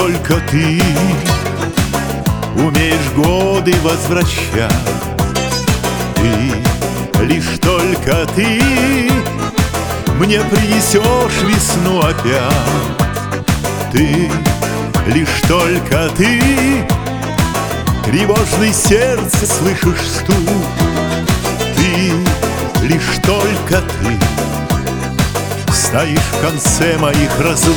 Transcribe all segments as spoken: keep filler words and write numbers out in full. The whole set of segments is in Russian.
только ты умеешь годы возвращать. Ты, лишь только ты мне принесешь весну опять. Ты, лишь только ты тревожный сердце слышишь стук. Ты, лишь только ты стоишь в конце моих разлук.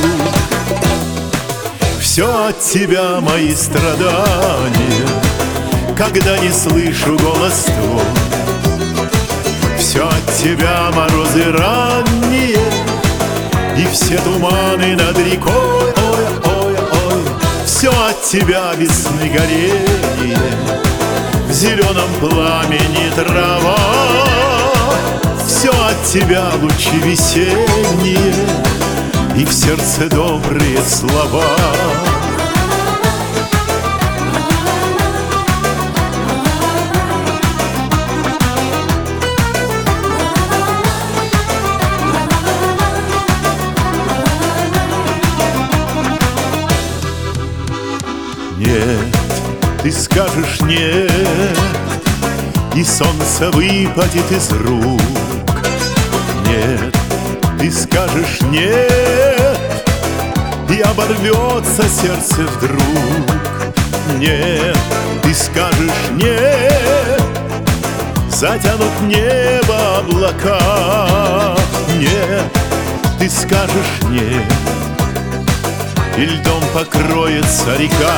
Все от тебя мои страдания, когда не слышу голос твой. Все от тебя морозы ранние и все туманы над рекой. Ой, ой, ой, все от тебя весны горение, в зеленом пламени трава. Все от тебя лучи весенние и в сердце добрые слова. Нет, ты скажешь нет, и солнце выпадет из рук. Нет, ты скажешь нет, и оборвется сердце вдруг. Нет, ты скажешь нет, затянут небо облака. Нет, ты скажешь нет, и льдом покроется река.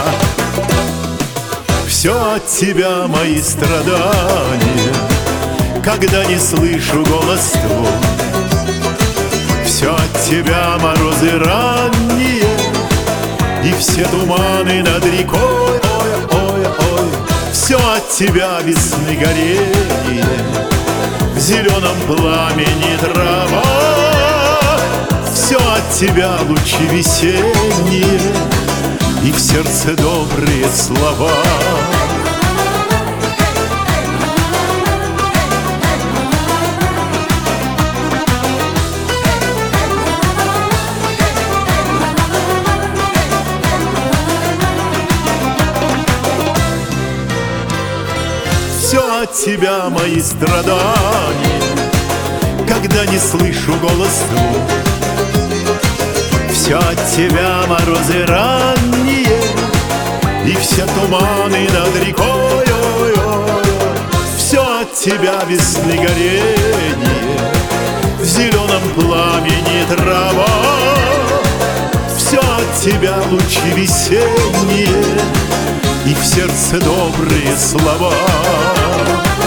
Все от тебя мои страдания, когда не слышу голос твой. Все от тебя морозы ранние и все туманы над рекой. Ой, ой, ой, все от тебя весны горение, в зеленом пламени трава. Все от тебя лучи весенние и в сердце добрые слова. Все от тебя мои страдания, когда не слышу голос твой. Все от тебя морозы ранние и все туманы над рекой. Ой, ой, ой. Все от тебя весны горение, в зеленом пламени трава. Все от тебя лучи весенние и в сердце добрые слова.